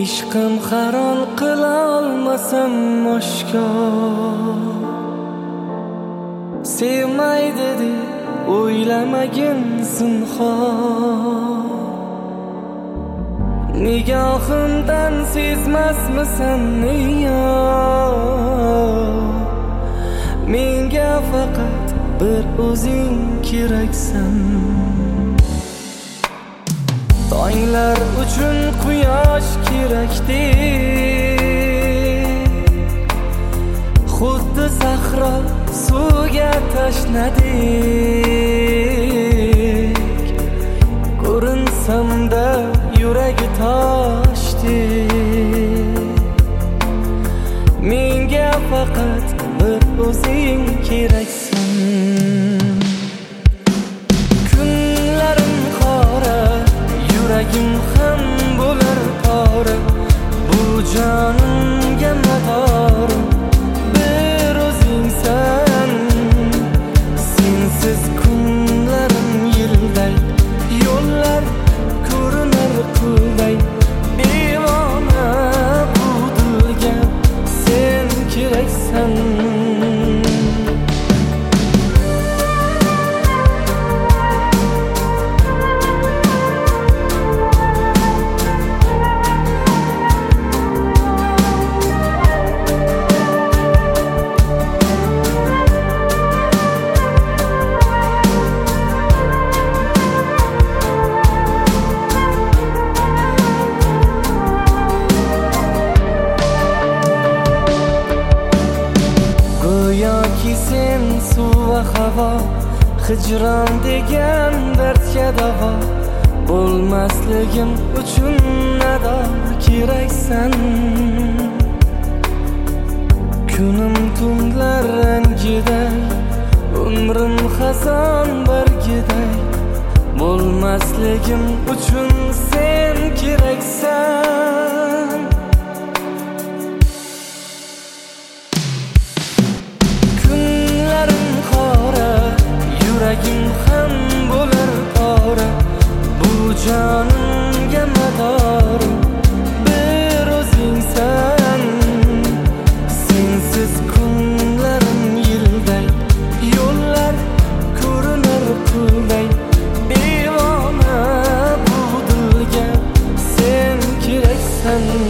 ishqim haron qilolmasam oshkor. Sevmaydi deb o'ylamagin zinhor. Nigohimdan sezmasmisan niyor? Menga faqat bir o'zing keraksan. Tonglar uchun quyosh kerakdek, xuddi sahro suvga tashnadek. Ko'rinsamda yuragi toshdek. Menga faqat bir o'zing keraksan. Kunlarim qora, yuragim ham bo'lar pora. Bu jonimga madorim bir o'zingsan. Sensiz kunlarim yilday, yo'llar ko'rinar qulday. Devona bu dilga sen keraksan. Go'yoki sen suv va havo, hijron degan dardga davo. Bo'lmasligim uchun ado keraksan. Kunim tunlar rangiday, umrim xazon bargiday. Bo'lmasligim uchun sen keraksan. Kunlarim qora, yuragim ham bo'lar pora. Bu jonimga madorim bir o'zingsan. Sensiz kunlarim yilday, yo'llar ko'rinar qulday. Devona bu dilga sen keraksan.